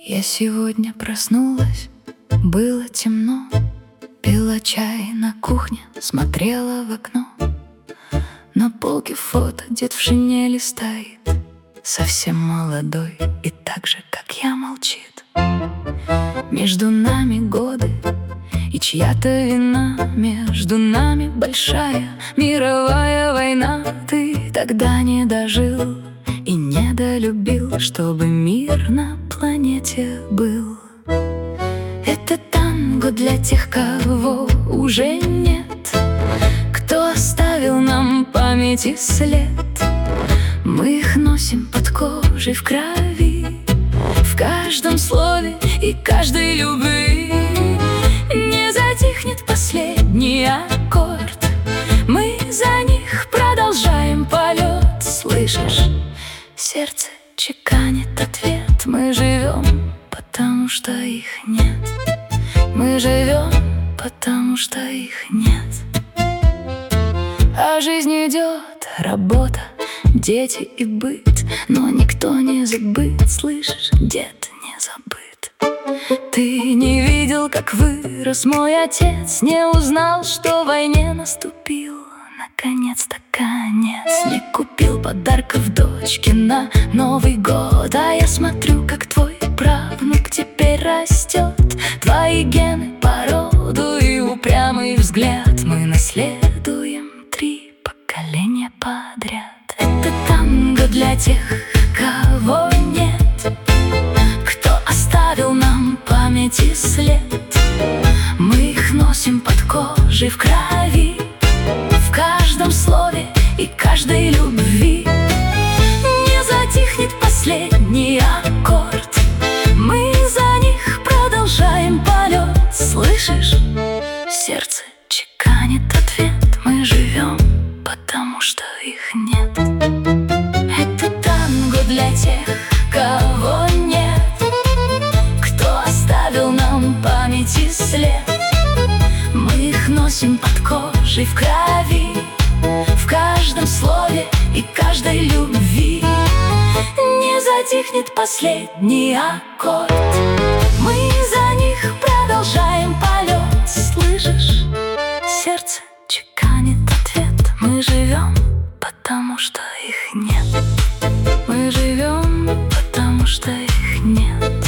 Я сегодня проснулась, было темно. Пила чай на кухне, смотрела в окно. На полке фото дед в шинели стоит, совсем молодой и так же, как я, молчит. Между нами годы и чья-то вина, между нами большая мировая война. Ты тогда не дожил и недолюбил, чтобы мир на планете был. Это танго для тех, кого уже нет, кто оставил нам память и след. Мы их носим под кожей в крови, в каждом слове и каждой любви. Не затихнет последний аккорд, мы за них продолжаем полет. Слышишь? Сердце чеканит ответ. Мы живем, потому что их нет. Мы живем, потому что их нет. А жизнь идет, работа, дети и быт, но никто не забыт, слышишь, дед не забыт. Ты не видел, как вырос мой отец, не узнал, что войне наступил наконец-то конец. Не купил подарков дочке на Новый год, а я смотрю, как твой правнук теперь растет. Твои гены, породу и упрямый взгляд мы наследуем 3 поколения подряд. Это танго для тех, кого нет, кто оставил нам память и след. Мы их носим под кожей в крови, в каждом слове и каждой любви. Не затихнет последний аккорд, мы за них продолжаем полет. Слышишь? Сердце чеканит ответ. Мы живем, потому что их нет. Это танго для тех, кого нет, кто оставил нам память и след. Мы их носим под кожей в крови, в каждом слове и каждой любви. Не затихнет последний аккорд, мы за них продолжаем полет. Слышишь? Сердце чеканит ответ. Мы живем, потому что их нет. Мы живем, потому что их нет.